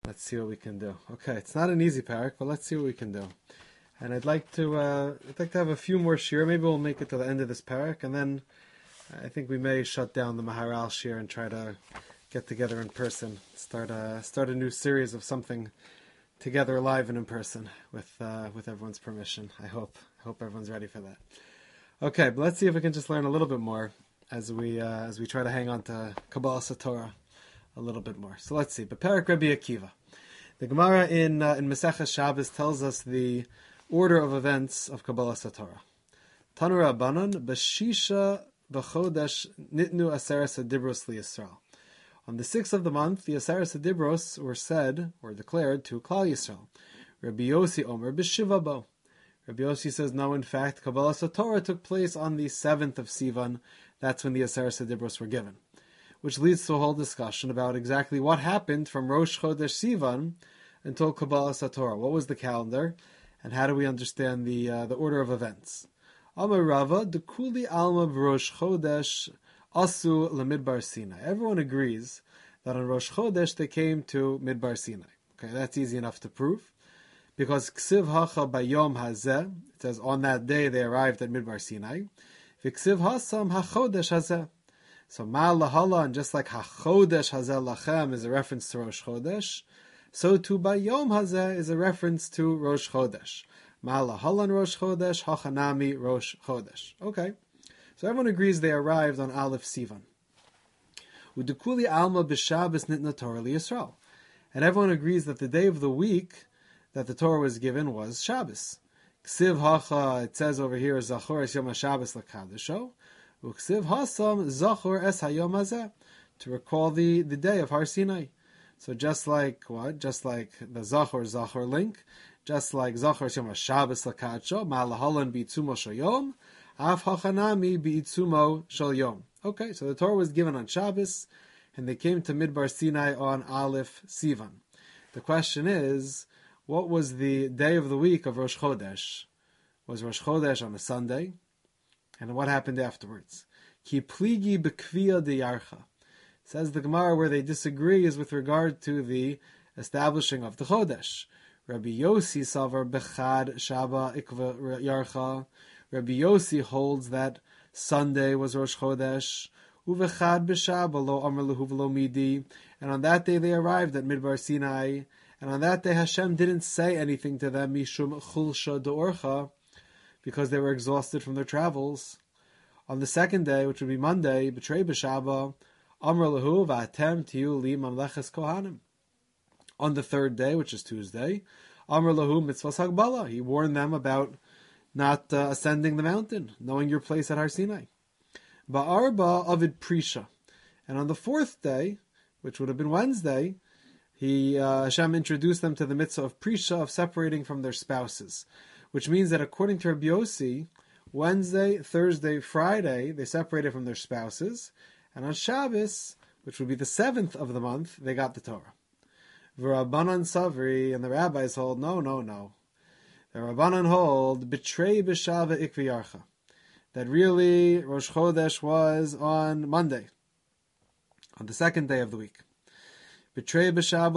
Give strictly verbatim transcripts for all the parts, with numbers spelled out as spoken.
Let's see what we can do. Okay, it's not an easy parak, but let's see what we can do. And I'd like to, uh, I'd like to have a few more shir. Maybe we'll make it to the end of this parak, and then I think we may shut down the Maharal shir and try to get together in person. Start a start a new series of something together live and in person with uh, with everyone's permission. I hope. I hope everyone's ready for that. Okay, but let's see if we can just learn a little bit more as we uh, as we try to hang on to Kabbalah Satorah a little bit more. So let's see. Beperak Rabbi Akiva. The Gemara in uh, in Maseches Shabbos tells us the order of events of Kabbalah Satorah. Tanu Rabbanan b'shisha b'chodesh nitnu aseres hadibros liyisrael. On the sixth of the month, the aseres hadibros were said or declared to Klal Yisrael. Rabbi Yossi Omer b'shiva bo. Rabbi Yossi says, no, in fact, Kabbalah Satorah took place on the seventh of Sivan. That's when the aseres hadibros were given. Which leads to a whole discussion about exactly what happened from Rosh Chodesh Sivan until Kabbalah Satorah. What was the calendar, and how do we understand the uh, the order of events? Amar Rava, Dekuli Alma Rosh Chodesh Asu LeMidbar Sinai. Everyone agrees that on Rosh Chodesh they came to Midbar Sinai. Okay, that's easy enough to prove, because Ksiv Hacha Bayom Hazeh, it says on that day they arrived at Midbar Sinai. V'Ksiv Hasam HaChodesh Hazeh. So Ma'al Lahala, and just like HaChodesh Hazeh Lachem is a reference to Rosh Chodesh, so too Bayom Hazeh is a reference to Rosh Chodesh. Ma'al Lahala and Rosh Chodesh, Hachanami Rosh Chodesh. Okay, so everyone agrees they arrived on Aleph Sivan. Udekuli Alma b'Shabbos nitna Torah liyisrael, and everyone agrees that the day of the week that the Torah was given was Shabbos. Ksiv Hacha, it says over here, Zachor es Yom HaShabbos l'Kadisho. Uksiv Hasam Zachor es Hayom Hazeh, to recall the, the day of Har Sinai. So just like what? Just like the Zachor Zachor link, just like Zachor es Yom HaShabbos l'Kadsho, Ma'alahalan bi'itzumo shel Yom, Af Hachanami bi'itzumo shel Yom. Okay, so the Torah was given on Shabbos, and they came to Midbar Sinai on Aleph Sivan. The question is, what was the day of the week of Rosh Chodesh? Was Rosh Chodesh on a Sunday? And what happened afterwards? Ki pligi b'kviya deyarcha. Says the Gemara, where they disagree is with regard to the establishing of the Chodesh. Rabbi Yossi savar bechad shaba ikva yarcha. Rabbi Yossi holds that Sunday was Rosh Chodesh. Uvechad b'shaba lo amar lehu v'lo midi. And on that day they arrived at Midbar Sinai. And on that day Hashem didn't say anything to them, mishum chulsha de'orcha, because they were exhausted from their travels. On the second day, which would be Monday, B'trei b'Shaba, Amr lehu v'atem tiyu li mamleches kohanim. On the third day, which is Tuesday, Amr lehu mitzvahs hagbala. He warned them about not uh, ascending the mountain, knowing your place at Har Sinai. Ba'arba avid prisha. And on the fourth day, which would have been Wednesday, he uh, Hashem introduced them to the mitzvah of prisha, of separating from their spouses. Which means that according to Rabbi Yossi, Wednesday, Thursday, Friday, they separated from their spouses, and on Shabbos, which would be the seventh of the month, they got the Torah. V'Rabbanan Savri, and the rabbis hold, no, no, no. The Rabbanan hold, B'trei b'Shava ikviyarcha, that really Rosh Chodesh was on Monday, on the second day of the week. And on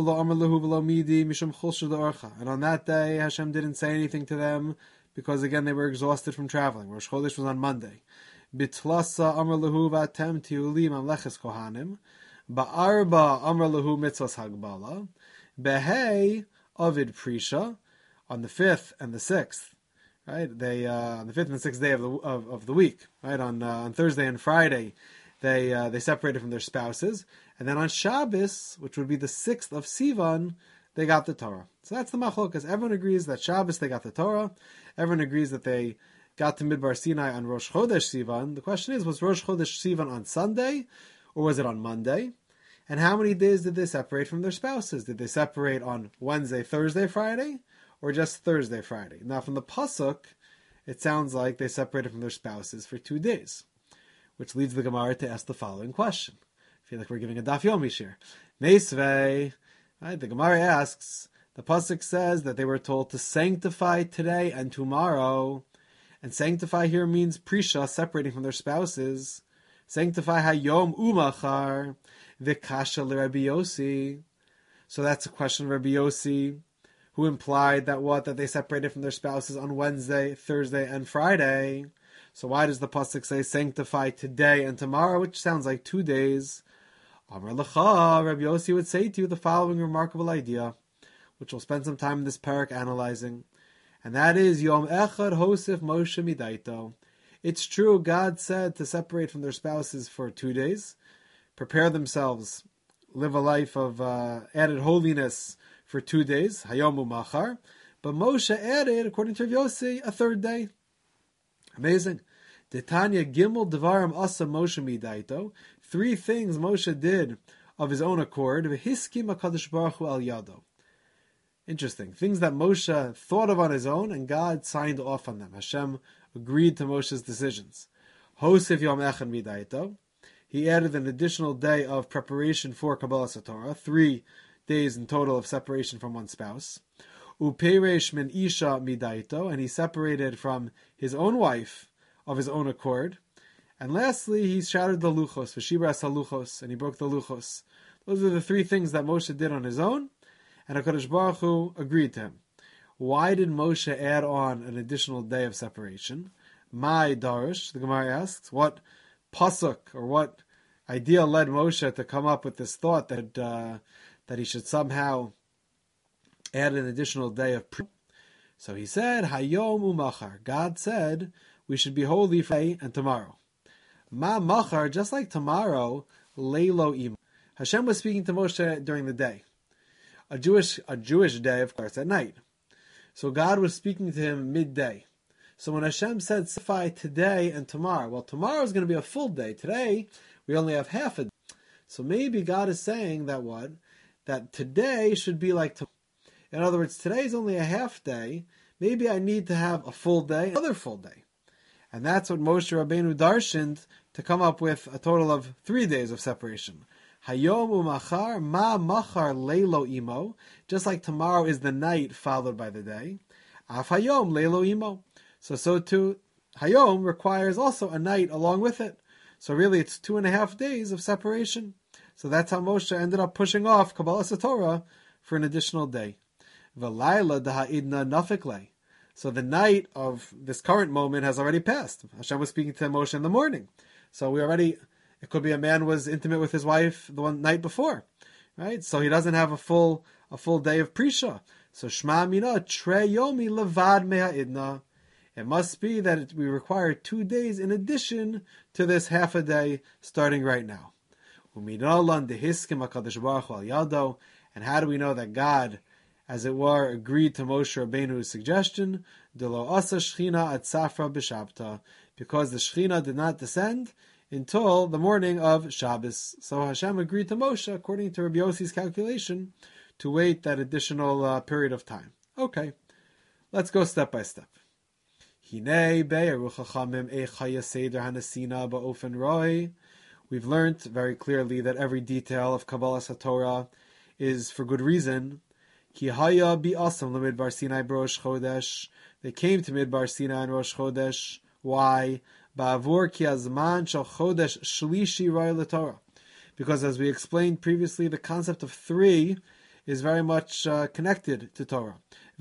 that day, Hashem didn't say anything to them because, again, they were exhausted from traveling. Rosh Chodesh was on Monday. Bitlasa amar lehu v'atem tiuli mamleches kohanim. Ba'arba amar lehu mitzvos hagbala. Behei avid prisha. On the fifth and the sixth, right? They uh, on the fifth and the sixth day of the of, of the week, right? On uh, on Thursday and Friday, they uh, they separated from their spouses. And then on Shabbos, which would be the sixth of Sivan, they got the Torah. So that's the machlokas. Everyone agrees that Shabbos they got the Torah. Everyone agrees that they got to Midbar Sinai on Rosh Chodesh Sivan. The question is, was Rosh Chodesh Sivan on Sunday, or was it on Monday? And how many days did they separate from their spouses? Did they separate on Wednesday, Thursday, Friday, or just Thursday, Friday? Now from the pasuk, it sounds like they separated from their spouses for two days, which leads the Gemara to ask the following question. I feel like we're giving a daf yomi shir. Meisvei, right? The Gemara asks, the pasuk says that they were told to sanctify today and tomorrow, and sanctify here means prisha, separating from their spouses. Sanctify hayom umachar, v'kasha l'Rabbi Yossi. So that's a question of Rabbi Yossi, who implied that what? That they separated from their spouses on Wednesday, Thursday, and Friday. So why does the pasuk say sanctify today and tomorrow, which sounds like two days? Amar Lecha, Rabbi Yossi would say to you the following remarkable idea, which we'll spend some time in this parak analyzing, and that is Yom Echad Hosef Moshe Midaito. It's true, God said to separate from their spouses for two days, prepare themselves, live a life of uh, added holiness for two days, Hayom Umachar. But Moshe added, according to Rav Yossi, a third day. Amazing. Detanya Gimel Devarim Asa Moshe Midaito. Three things Moshe did of his own accord. V'hiskim HaKadosh Baruch Hu Al Yado. Interesting. Things that Moshe thought of on his own, and God signed off on them. Hashem agreed to Moshe's decisions. Hosef Yom Echad Midaito. He added an additional day of preparation for Kabbalah Satorah. Three days in total of separation from one spouse. Uperesh min isha midaito, and he separated from his own wife of his own accord. And lastly, he shattered the luchos, v'shibras haluchos, and he broke the luchos. Those are the three things that Moshe did on his own, and HaKadosh Baruch Hu agreed to him. Why did Moshe add on an additional day of separation? My Darish, the Gemara asks, what pasuk or what idea led Moshe to come up with this thought that uh, that he should somehow add an additional day of prayer? So he said, Hayom umachar. God said we should be holy for today and tomorrow. Ma machar, just like tomorrow, leilo im. Hashem was speaking to Moshe during the day. A Jewish a Jewish day, of course, at night. So God was speaking to him midday. So when Hashem said, sanctify today and tomorrow, well, tomorrow is going to be a full day. Today, we only have half a day. So maybe God is saying that what? That today should be like tomorrow. In other words, today is only a half day. Maybe I need to have a full day, another full day. And that's what Moshe Rabbeinu darshaned to come up with a total of three days of separation. Hayom umachar ma machar leilo imo. Just like tomorrow is the night followed by the day. Af hayom leilo imo. So, so too, Hayom requires also a night along with it. So really it's two and a half days of separation. So that's how Moshe ended up pushing off Kabbalah Satorah for an additional day. V'layla daha'idna nafikle. So the night of this current moment has already passed. Hashem was speaking to Moshe in the morning. So we already, it could be a man was intimate with his wife the one night before. Right? So he doesn't have a full a full day of Prisha. So Shema Mina Tre Yomi Levad Meha'idna. It must be that it, we require two days in addition to this half a day starting right now. And how do we know that God, as it were, agreed to Moshe Rabbeinu's suggestion? Because the Shechina did not descend until the morning of Shabbos. So Hashem agreed to Moshe, according to Rabbi Yossi's calculation, to wait that additional uh, period of time. Okay, let's go step by step. We've learned very clearly that every detail of Kabbalah Satorah is for good reason. They came to Midbar Sinai and Rosh Chodesh. Why? Because as we explained previously, the concept of three is very much uh, connected to Torah.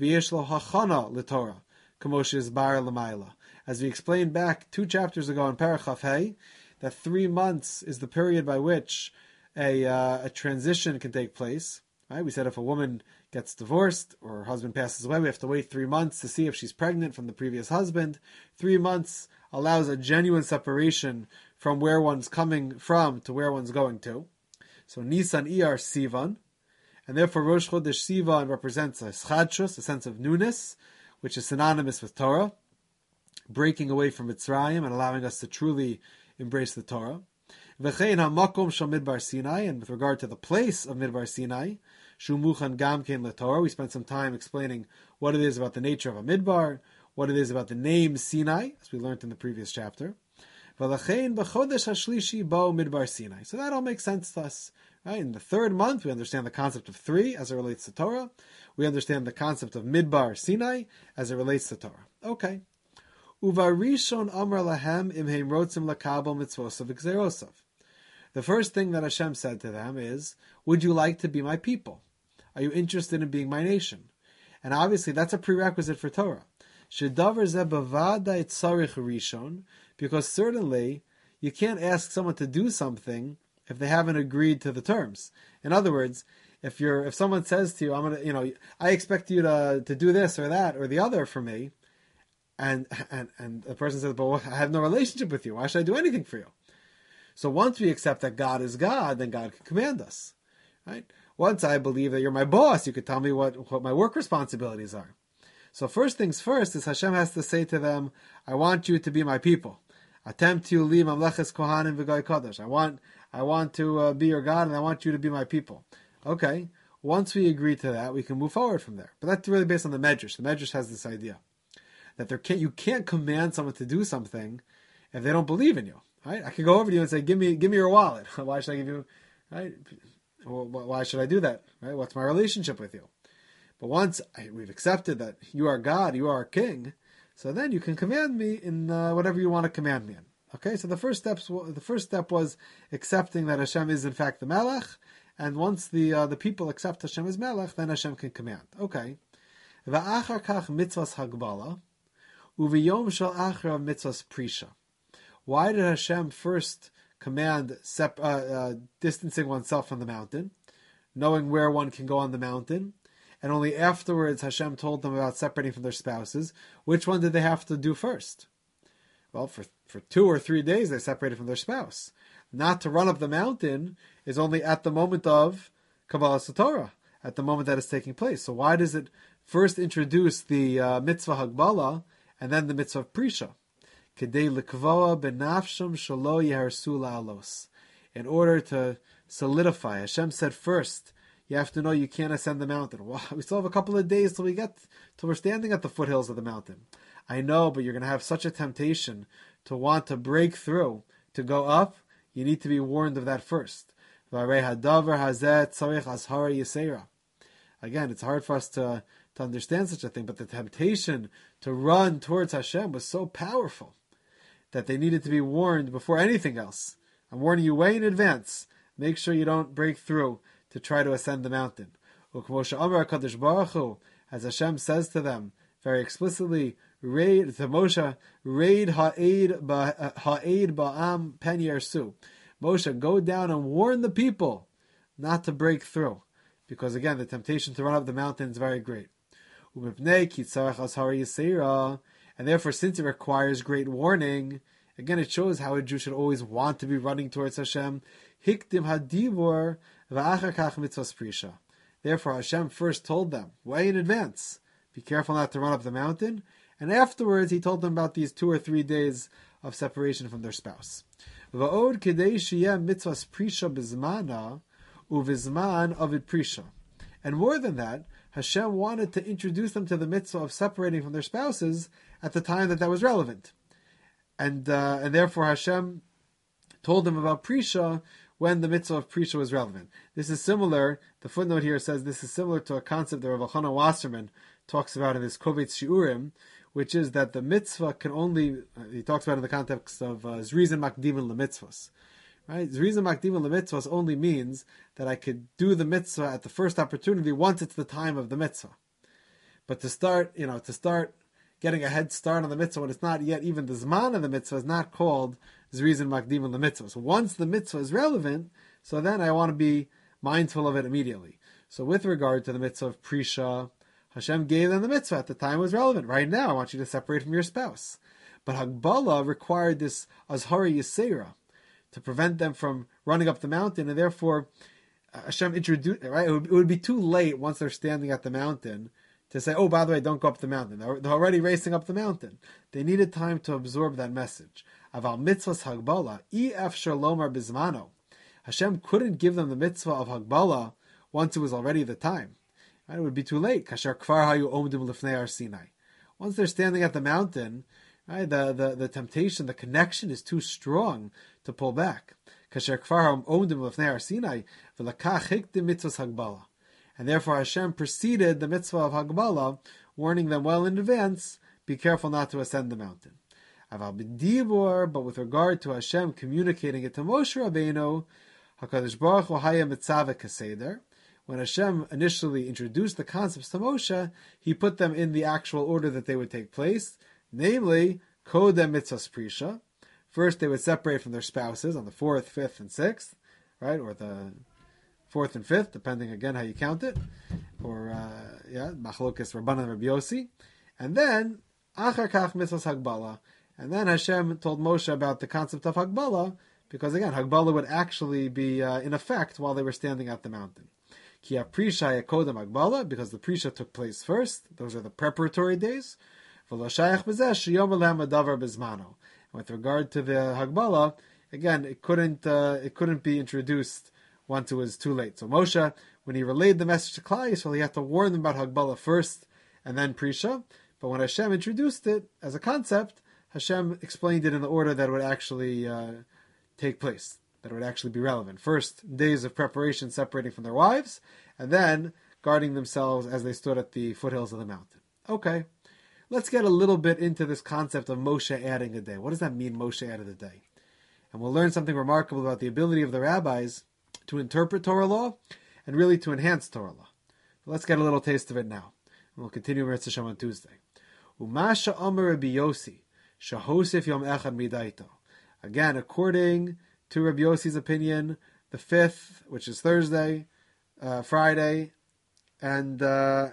As we explained back two chapters ago in Parashas Hey, that three months is the period by which a uh, a transition can take place. Right? We said if a woman gets divorced or her husband passes away, we have to wait three months to see if she's pregnant from the previous husband. Three months allows a genuine separation from where one's coming from to where one's going to. So Nisan Iyar Sivan, and therefore Rosh Chodesh Sivan represents a schadshus, a sense of newness, which is synonymous with Torah, breaking away from Mitzrayim and allowing us to truly embrace the Torah. V'chein ha'makom shel Midbar Sinai, and with regard to the place of Midbar Sinai, shu muchan gam kein leTorah. We spent some time explaining what it is about the nature of a midbar, what it is about the name Sinai, as we learned in the previous chapter. V'lachein b'chodesh hashlishi bo Midbar Sinai. So that all makes sense to us. Right? In the third month, we understand the concept of three as it relates to Torah. We understand the concept of Midbar Sinai as it relates to Torah. Okay. Uvarishon amar lahem imheim rotzim lakabel mitzvosav v'gzerosav. The first thing that Hashem said to them is, would you like to be my people? Are you interested in being my nation? And obviously that's a prerequisite for Torah. Shedavar zeh bevadai tzarich rishon, because certainly you can't ask someone to do something if they haven't agreed to the terms. In other words, if you're if someone says to you, I'm gonna, you know, I expect you to to do this or that or the other for me, and and and the person says, but I have no relationship with you. Why should I do anything for you? So once we accept that God is God, then God can command us, right? Once I believe that you're my boss, you could tell me what, what my work responsibilities are. So first things first is Hashem has to say to them, I want you to be my people. Attempt to li mamleches kohanim v'goy kodesh. I want, I want to uh, be your God, and I want you to be my people. Okay, once we agree to that, we can move forward from there. But that's really based on the Medrash. The Medrash has this idea that there can't, you can't command someone to do something if they don't believe in you. Right? I could go over to you and say, "Give me, give me your wallet." Why should I give you? Right? Well, why should I do that? Right? What's my relationship with you? But once I, we've accepted that you are God, you are our King, so then you can command me in uh, whatever you want to command me in. Okay. So the first steps, the first step was accepting that Hashem is in fact the Melech, and once the uh, the people accept Hashem as Melech, then Hashem can command. Okay. Va'achar kach mitzvahs hagbala, uviyom shel achar mitzvahs prisha. Why did Hashem first command sep- uh, uh, distancing oneself from the mountain, knowing where one can go on the mountain, and only afterwards Hashem told them about separating from their spouses? Which one did they have to do first? Well, for, for two or three days they separated from their spouse. Not to run up the mountain is only at the moment of Kabbalas Torah, at the moment that is taking place. So why does it first introduce the uh, mitzvah Hagbala and then the mitzvah of Prisha? In order to solidify, Hashem said first, you have to know you can't ascend the mountain. Well, we still have a couple of days till we get till we're standing at the foothills of the mountain. I know, but you're going to have such a temptation to want to break through, to go up. You need to be warned of that first. Again, it's hard for us to, to understand such a thing, but the temptation to run towards Hashem was so powerful that they needed to be warned before anything else. I'm warning you way in advance. Make sure you don't break through to try to ascend the mountain. As Hashem says to them very explicitly, raid to Moshe, raid ha'ed ba'am pen yersu. Moshe, go down and warn the people not to break through, because again, the temptation to run up the mountain is very great. And therefore, since it requires great warning, again, it shows how a Jew should always want to be running towards Hashem. Hikdim hadivor v'achar kach mitzvahs prisha. Therefore, Hashem first told them, way in advance, be careful not to run up the mountain. And afterwards, He told them about these two or three days of separation from their spouse. Va'od kedei sheyeh mitzvahs prisha bizmana uvizman avid prisha. And more than that, Hashem wanted to introduce them to the mitzvah of separating from their spouses at the time that that was relevant. And uh, and therefore Hashem told them about Prisha when the mitzvah of Prisha was relevant. This is similar, the footnote here says this is similar to a concept that Rav Elchanan Wasserman talks about in his Kovetz Shiurim, which is that the mitzvah can only, uh, he talks about it in the context of uh, Zrizin Makdimin LeMitzvahs. Right? Zrizin Makdimin LeMitzvahs only means that I could do the mitzvah at the first opportunity once it's the time of the mitzvah. But to start, you know, to start getting a head start on the mitzvah when it's not yet even the zman of the mitzvah is not called Zrizin Makdimin LeMitzvah. So once the mitzvah is relevant, so then I want to be mindful of it immediately. So with regard to the mitzvah of Prisha, Hashem gave them the mitzvah at the time it was relevant. Right now, I want you to separate from your spouse. But Hagbala required this Azhara Yisera to prevent them from running up the mountain, and therefore Hashem introduced, right? It would, it would be too late once they're standing at the mountain to say, oh, by the way, don't go up the mountain. They're, they're already racing up the mountain. They needed time to absorb that message. Aval mitzvahs Hagbala, I efshar lomar bizmano. Hashem couldn't give them the mitzvah of Hagbala once it was already the time. Right? It would be too late. Kasher kvar hayu omdim lifnei Har Sinai. Once they're standing at the mountain, right, the, the, the temptation, the connection is too strong to pull back. Kasher kvar omdim lifnei Har Sinai, v'lakach hikdim mitzvahs Hagbala. And therefore Hashem preceded the mitzvah of Hagbala, warning them well in advance, be careful not to ascend the mountain. Aval b'dibur, but with regard to Hashem communicating it to Moshe Rabbeinu, HaKadosh Baruch Hu haya mitzaveh kaseder. when Hashem initially introduced the concepts to Moshe, he put them in the actual order that they would take place, namely, Kodem Mitzvahs Prisha. First, they would separate from their spouses on the fourth, fifth, and sixth, right, or the fourth and fifth, depending again how you count it, or uh, yeah, Machlokes Rabbanan Rabbi Yossi, and then Achar Kach Mitzvahs Hagbala, and then Hashem told Moshe about the concept of Hagbala, because again, Hagbala would actually be uh, in effect while they were standing at the mountain. Ki Prisha Kodem Hagbala, because the Prisha took place first; those are the preparatory days. With regard to the Hagbala, again, it couldn't uh, it couldn't be introduced once it was too late. So Moshe, when he relayed the message to Klal Yisrael, he had to warn them about Hagbala first and then Prisha. But when Hashem introduced it as a concept, Hashem explained it in the order that it would actually uh, take place, that it would actually be relevant. First, days of preparation separating from their wives, and then guarding themselves as they stood at the foothills of the mountain. Okay. Let's get a little bit into this concept of Moshe adding a day. What does that mean, Moshe added a day? And we'll learn something remarkable about the ability of the rabbis to interpret Torah law and really to enhance Torah law. But let's get a little taste of it now. And we'll continue Meretz Hashem on Tuesday. Umasha Amar Rabbi Yossi, Shahosif Yom Echad Midaito. Again, according to Rabbi Yossi's opinion, the fifth, which is Thursday, uh, Friday, and uh,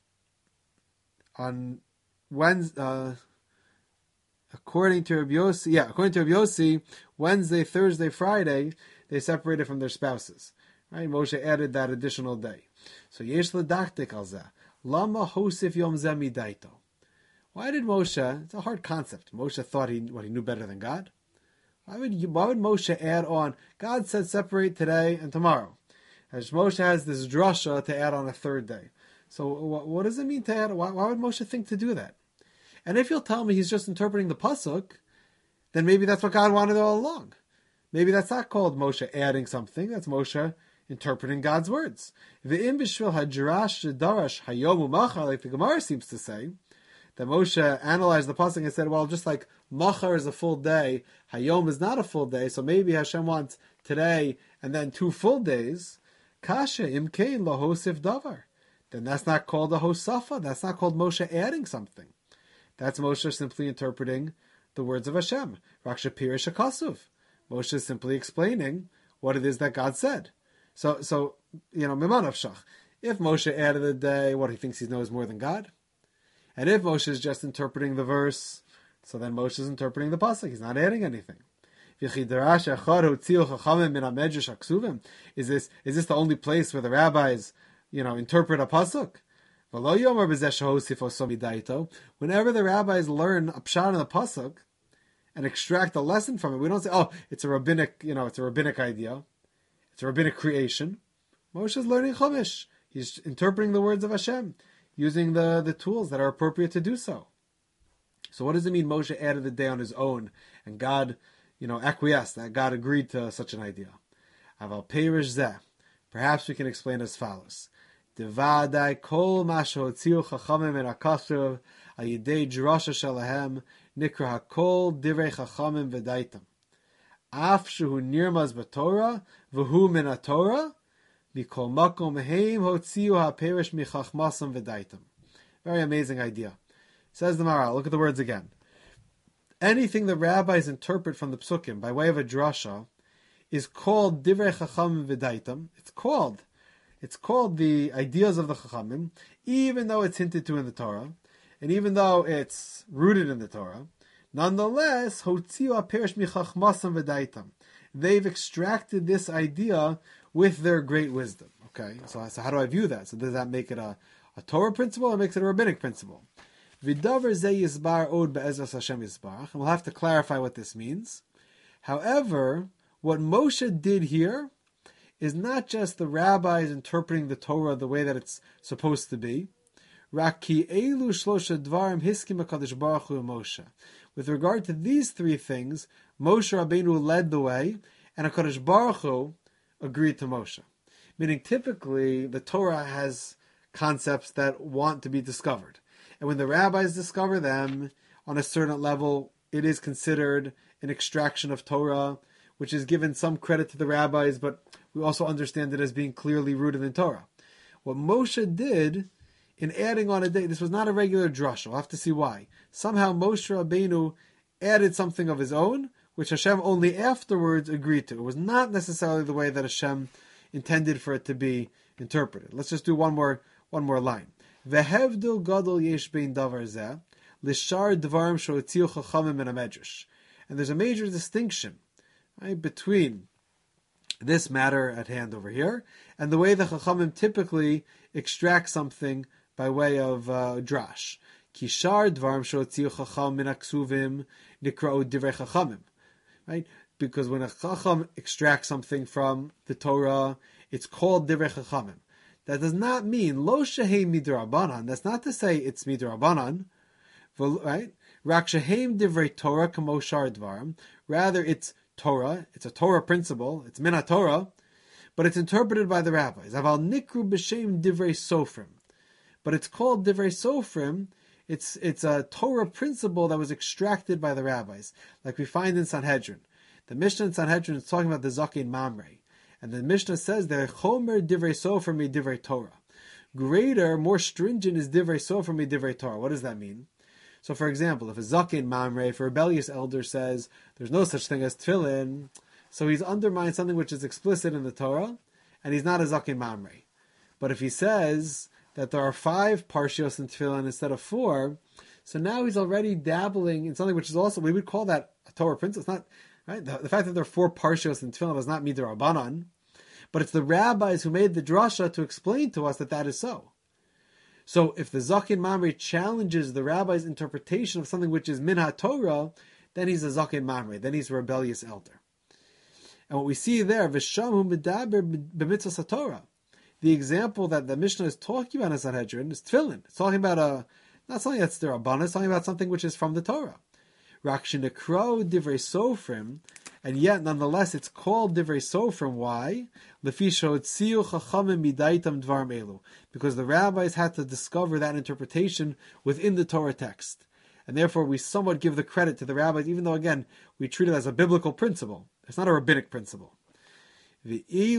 on Wednesday, uh, according to Rabbi Yossi, yeah, according to Rabbi Yossi, Wednesday, Thursday, Friday, they separated from their spouses. Right? Moshe added that additional day. So yesh l'dachtik al zeh. Lama hosif yom zeh midaito. Why did Moshe? It's a hard concept. Moshe thought he what he knew better than God. Why would you, why would Moshe add on? God said separate today and tomorrow. As Moshe has this drasha to add on a third day. So what, what does it mean to add? Why, why would Moshe think to do that? And if you'll tell me he's just interpreting the pasuk, then maybe that's what God wanted all along. Maybe that's not called Moshe adding something. That's Moshe interpreting God's words. V'im b'shvil hadrash darash hayom u'machar, like the Gemara seems to say, that Moshe analyzed the pasuk and said, well, just like machar is a full day, hayom is not a full day, so maybe Hashem wants today and then two full days. Kasha imkein lahosif davar. Then that's not called a hosafa. That's not called Moshe adding something. That's Moshe simply interpreting the words of Hashem. Rakshapir Shakasuv. Moshe is simply explaining what it is that God said. So, so you know, Mimanav Shach. If Moshe added a day, what he thinks he knows more than God. And if Moshe is just interpreting the verse, so then Moshe is interpreting the pasuk. He's not adding anything. Is this is this the only place where the rabbis, you know, interpret a pasuk? Whenever the rabbis learn a pshat in the pasuk and extract a lesson from it, we don't say, "Oh, it's a rabbinic, you know, it's a rabbinic idea, it's a rabbinic creation." Moshe is learning Chumash. He's interpreting the words of Hashem, using the, the tools that are appropriate to do so. So, what does it mean? Moshe added the day on his own, and God, you know, acquiesced. That God agreed to such an idea. Aval peirish zeh. Perhaps we can explain as follows. Devadai kol mashotziu chachamim and akasuv ayidei drasha shalahem nikra hakol divrei chachamim v'daitam. Af shehu nirmaz b'Torah v'hu min haTorah mikol makom heim hotziu ha'perish michachmasam v'daitam. Very amazing idea. Says the Maharal. Look at the words again. Anything the rabbis interpret from the psukim by way of a drasha is called divrei chachamim v'daitam. It's called. It's called the ideas of the Chachamim, even though it's hinted to in the Torah, and even though it's rooted in the Torah. Nonetheless, hotziu ha'perish michachmasam v'daitam. They've extracted this idea with their great wisdom. Okay, so, so how do I view that? So does that make it a, a Torah principle or makes it a rabbinic principle? V'davar zeh yisbar od be'ezras Hashem yisbarach. And we'll have to clarify what this means. However, what Moshe did here is not just the rabbis interpreting the Torah the way that it's supposed to be. Raki elu shlosha dvarim hiskim HaKadosh Baruch Hu Moshe. With regard to these three things, Moshe Rabbeinu led the way, and HaKadosh Baruch Hu agreed to Moshe. Meaning, typically, the Torah has concepts that want to be discovered. And when the rabbis discover them, on a certain level, it is considered an extraction of Torah, which is given some credit to the rabbis, but we also understand it as being clearly rooted in Torah. what Moshe did in adding on a day, this was not a regular drush. We'll have to see why. Somehow Moshe Rabbeinu added something of his own, which Hashem only afterwards agreed to. It was not necessarily the way that Hashem intended for it to be interpreted. Let's just do one more one more line. Vehevdil gadol yesh bein davar zeh lishar dvarim she'otziu chachamim min hamedrash. And there's a major distinction, right, between this matter at hand over here and the way the chachamim typically extract something by way of uh, drash. Kishar dvarim she'otziu chacham min haksuvim nikra'u divrei chachamim. Right? Because when a chacham extracts something from the Torah, it's called divrei chachamim. That does not mean lo shehem midrabanan. That's not to say it's midrabanan, right? Rak shehem divrei Torah kamo shar dvarim. Rather, it's Torah. It's a Torah principle. It's min Torah, but it's interpreted by the rabbis. Aval nikru b'shem divrei sofrim. But it's called divrei sofrim. It's it's a Torah principle that was extracted by the rabbis, like we find in Sanhedrin. The Mishnah in Sanhedrin is talking about the Zaken Mamre. And the Mishnah says that Chomer divrei sofer mi divrei Torah. Greater, more stringent is divrei sofer mi divrei Torah. What does that mean? So, for example, if a Zaken Mamre, if a rebellious elder says there's no such thing as tefillin, so he's undermined something which is explicit in the Torah, and he's not a Zaken Mamre. But if he says that there are five parshios in tefillin instead of four, so now he's already dabbling in something which is also, we would call that a Torah principle. It's not, right? The, the fact that there are four parshios in tefillin is not midrabanan, but it's the rabbis who made the drasha to explain to us that that is so. So if the Zaken Mamre challenges the rabbi's interpretation of something which is min HaTorah, then he's a Zaken Mamre, then he's a rebellious elder. And what we see there, V'shamu medaber b'mitzvos HaTorah, the example that the Mishnah is talking about in Sanhedrin is tefillin. It's talking about a, not something that's derabbanan, it's talking about something which is from the Torah. Rak shenekro divrei sofrim, and yet nonetheless it's called divrei sofrim. Why? Lefi she'otziu chachamim midaitam dvarim elu, because the rabbis had to discover that interpretation within the Torah text, and therefore we somewhat give the credit to the rabbis, even though again we treat it as a biblical principle. It's not a rabbinic principle. But these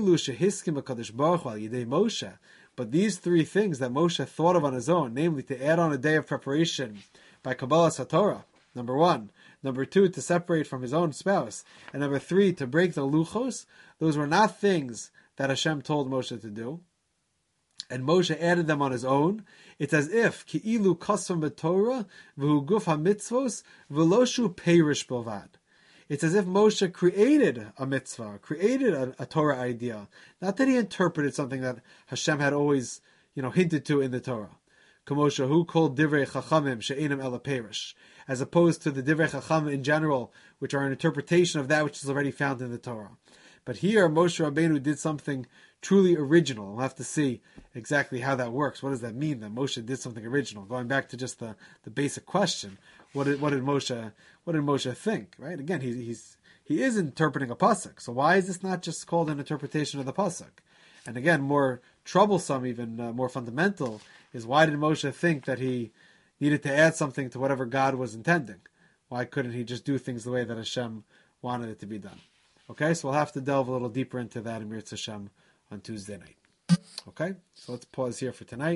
three things that Moshe thought of on his own, namely to add on a day of preparation by Kabbalas HaTorah, number one. Number two, to separate from his own spouse. And number three, to break the luchos. Those were not things that Hashem told Moshe to do. And Moshe added them on his own. It's as if, Ki'ilu kasvam b'Torah, v'hu guf ha-mitzvos, v'loshu peirish b'lvad. It's as if Moshe created a mitzvah, created a, a Torah idea. Not that he interpreted something that Hashem had always, you know, hinted to in the Torah. K'moshe hu called divrei chachamim she'enim ela perish, as opposed to the divrei chachamim in general, which are an interpretation of that which is already found in the Torah. But here, Moshe Rabbeinu did something truly original. We'll have to see exactly how that works. What does that mean that Moshe did something original? Going back to just the, the basic question, what did what did Moshe what did Moshe think? Right? Again, he, he's he is interpreting a pasuk. So why is this not just called an interpretation of the pasuk? And again, more troublesome, even uh, more fundamental, is why did Moshe think that he needed to add something to whatever God was intending? Why couldn't he just do things the way that Hashem wanted it to be done? Okay, so we'll have to delve a little deeper into that in Mirz Hashem on Tuesday night. Okay, so let's pause here for tonight.